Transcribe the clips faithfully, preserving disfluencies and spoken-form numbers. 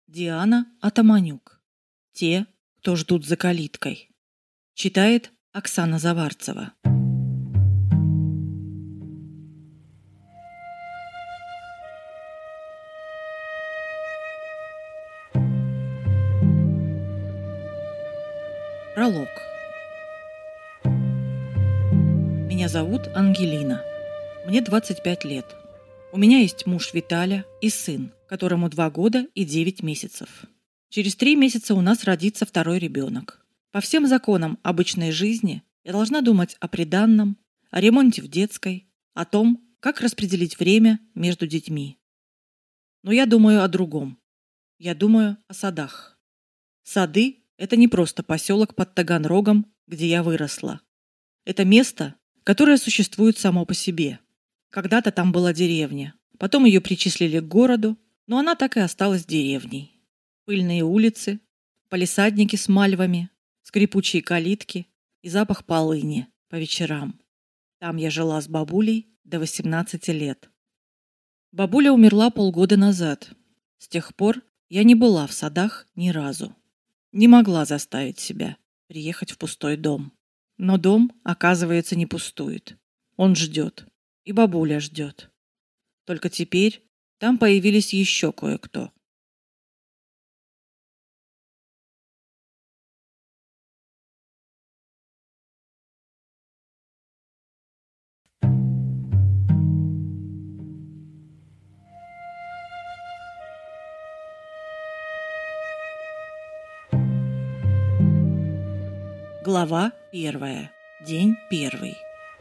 Диана Атаманюк. Те, кто ждут за калиткой. Читает Оксана Заварцева. Пролог. Меня зовут Ангелина. Мне двадцать пять лет. У меня есть муж Виталя и сын, которому два года и девять месяцев. Через три месяца у нас родится второй ребенок. По всем законам обычной жизни я должна думать о приданном, о ремонте в детской, о том, как распределить время между детьми. Но я думаю о другом. Я думаю о садах. Сады – это не просто поселок под Таганрогом, где я выросла. Это место, которое существует само по себе. Когда-то там была деревня, потом ее причислили к городу, но она так и осталась деревней. Пыльные улицы, палисадники с мальвами, скрипучие калитки и запах полыни по вечерам. Там я жила с бабулей до восемнадцати лет. Бабуля умерла полгода назад. С тех пор я не была в садах ни разу. Не могла заставить себя приехать в пустой дом. Но дом, оказывается, не пустует. Он ждет. И бабуля ждет. Только теперь там появились еще кое-кто. Глава первая. День первый.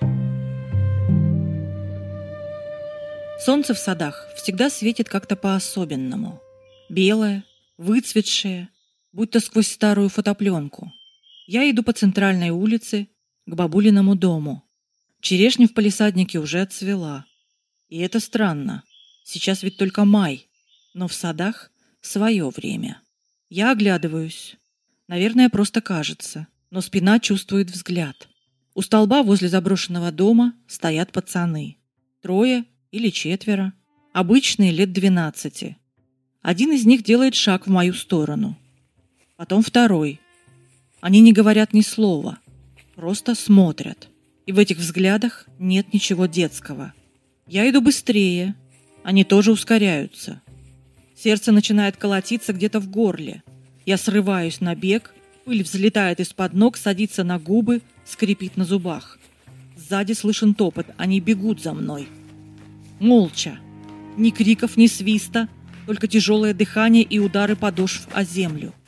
Солнце в садах всегда светит как-то по-особенному. Белое, выцветшее, будто сквозь старую фотопленку. Я иду по центральной улице к бабулиному дому. Черешня в палисаднике уже отцвела. И это странно. Сейчас ведь только май, но в садах свое время. Я оглядываюсь. Наверное, просто кажется, но спина чувствует взгляд. У столба возле заброшенного дома стоят пацаны. Трое или четверо. Обычные лет двенадцати. Один из них делает шаг в мою сторону. Потом второй. Они не говорят ни слова. Просто смотрят. И в этих взглядах нет ничего детского. Я иду быстрее. Они тоже ускоряются. Сердце начинает колотиться где-то в горле. Я срываюсь на бег. Пыль взлетает из-под ног, садится на губы, скрипит на зубах. Сзади слышен топот. Они бегут за мной. Молча. Ни криков, ни свиста, только тяжелое дыхание и удары подошв о землю.